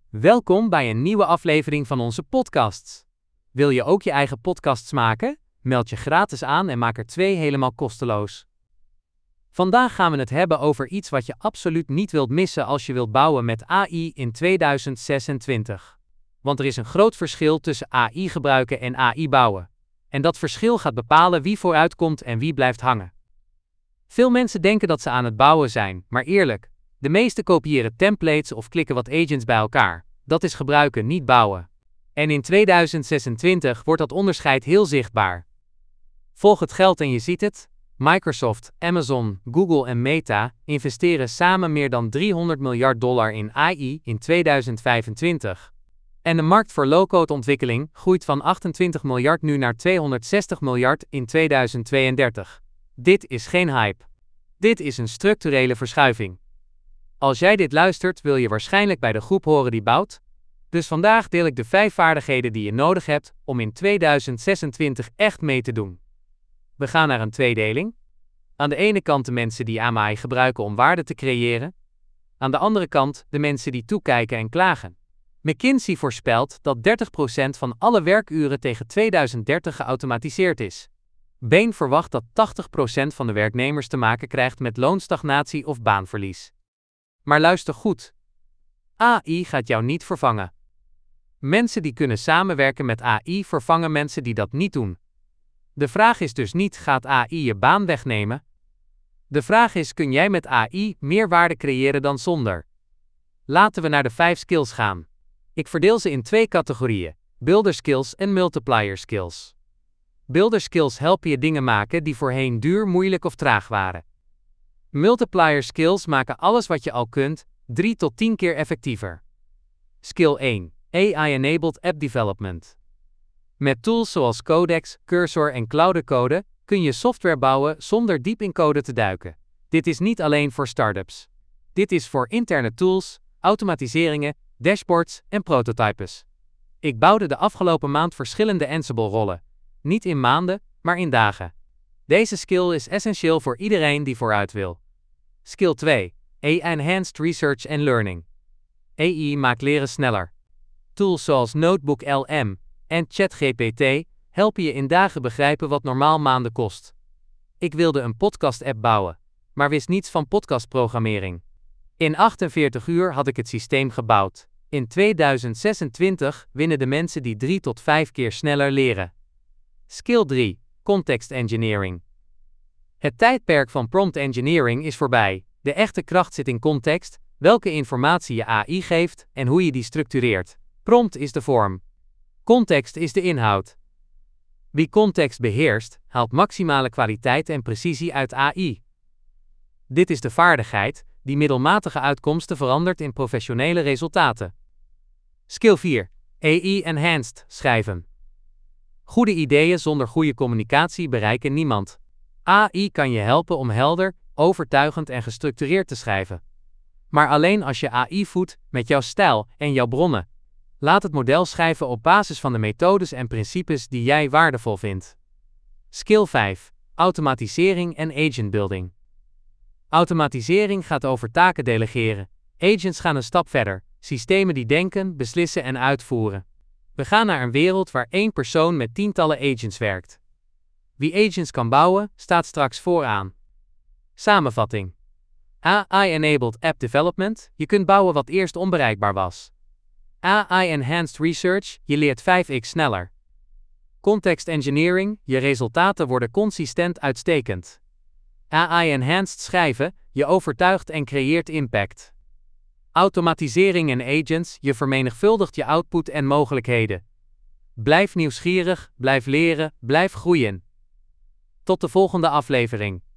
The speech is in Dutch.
Welkom bij een nieuwe aflevering van onze podcasts. Wil je ook je eigen podcasts maken? Meld je gratis aan en maak er 2 helemaal kosteloos. Vandaag gaan we het hebben over iets wat je absoluut niet wilt missen als je wilt bouwen met AI in 2026. Want er is een groot verschil tussen AI gebruiken en AI bouwen. En dat verschil gaat bepalen wie vooruitkomt en wie blijft hangen. Veel mensen denken dat ze aan het bouwen zijn, maar eerlijk, de meesten kopiëren templates of klikken wat agents bij elkaar. Dat is gebruiken, niet bouwen. En in 2026 wordt dat onderscheid heel zichtbaar. Volg het geld en je ziet het. Microsoft, Amazon, Google en Meta investeren samen meer dan $300 miljard in AI in 2025. En de markt voor low-code ontwikkeling groeit van 28 miljard nu naar 260 miljard in 2032. Dit is geen hype. Dit is een structurele verschuiving. Als jij dit luistert, wil je waarschijnlijk bij de groep horen die bouwt. Dus vandaag deel ik de 5 vaardigheden die je nodig hebt om in 2026 echt mee te doen. We gaan naar een tweedeling. Aan de ene kant de mensen die AI gebruiken om waarde te creëren. Aan de andere kant de mensen die toekijken en klagen. McKinsey voorspelt dat 30% van alle werkuren tegen 2030 geautomatiseerd is. Bain verwacht dat 80% van de werknemers te maken krijgt met loonstagnatie of baanverlies. Maar luister goed. AI gaat jou niet vervangen. Mensen die kunnen samenwerken met AI vervangen mensen die dat niet doen. De vraag is dus niet: gaat AI je baan wegnemen? De vraag is: kun jij met AI meer waarde creëren dan zonder? Laten we naar de 5 skills gaan. Ik verdeel ze in 2 categorieën: builder skills en multiplier skills. Builder skills helpen je dingen maken die voorheen duur, moeilijk of traag waren. Multiplier skills maken alles wat je al kunt 3 tot 10 keer effectiever. Skill 1: AI-enabled app development. Met tools zoals Codex, Cursor en Claude kun je software bouwen zonder diep in code te duiken. Dit is niet alleen voor startups. Dit is voor interne tools, automatiseringen, dashboards en prototypes. Ik bouwde de afgelopen maand verschillende Ansible-rollen. Niet in maanden, maar in dagen. Deze skill is essentieel voor iedereen die vooruit wil. Skill 2: AI-enhanced research and learning. AI maakt leren sneller. Tools zoals NotebookLM en ChatGPT helpen je in dagen begrijpen wat normaal maanden kost. Ik wilde een podcast-app bouwen, maar wist niets van podcastprogrammering. In 48 uur had ik het systeem gebouwd. In 2026 winnen de mensen die 3 tot 5 keer sneller leren. Skill 3: context engineering. Het tijdperk van prompt engineering is voorbij. De echte kracht zit in context, welke informatie je AI geeft en hoe je die structureert. Prompt is de vorm. Context is de inhoud. Wie context beheerst, haalt maximale kwaliteit en precisie uit AI. Dit is de vaardigheid die middelmatige uitkomsten verandert in professionele resultaten. Skill 4: AI-enhanced schrijven. Goede ideeën zonder goede communicatie bereiken niemand. AI kan je helpen om helder, overtuigend en gestructureerd te schrijven. Maar alleen als je AI voedt met jouw stijl en jouw bronnen. Laat het model schrijven op basis van de methodes en principes die jij waardevol vindt. Skill 5: automatisering en agentbuilding. Automatisering gaat over taken delegeren. Agents gaan een stap verder, systemen die denken, beslissen en uitvoeren. We gaan naar een wereld waar 1 persoon met tientallen agents werkt. Wie agents kan bouwen, staat straks vooraan. Samenvatting: AI-enabled app development, je kunt bouwen wat eerst onbereikbaar was. AI-enhanced research, je leert 5x sneller. Context engineering, je resultaten worden consistent uitstekend. AI-enhanced schrijven, je overtuigt en creëert impact. Automatisering en agents, je vermenigvuldigt je output en mogelijkheden. Blijf nieuwsgierig, blijf leren, blijf groeien. Tot de volgende aflevering.